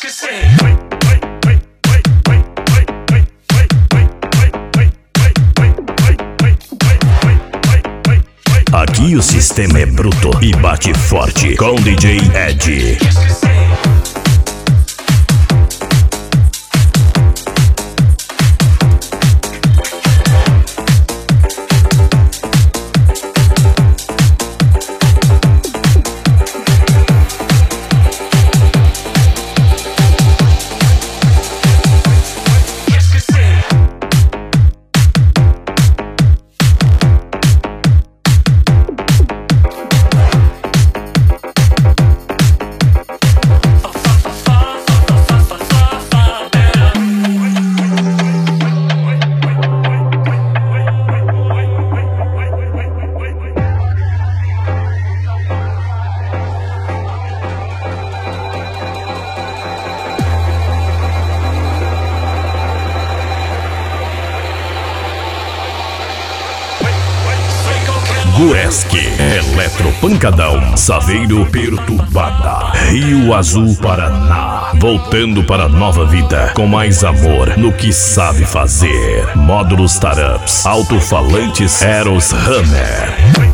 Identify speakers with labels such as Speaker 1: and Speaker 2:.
Speaker 1: Aqui o sistema é bruto e bate forte com DJ Ed. Gureschi, Eletropancadão, Saveiro Perturbada, Rio Azul, Paraná. Voltando para a nova vida, com mais amor no que sabe fazer. Módulos Tarups, alto-falantes Eros Hammer.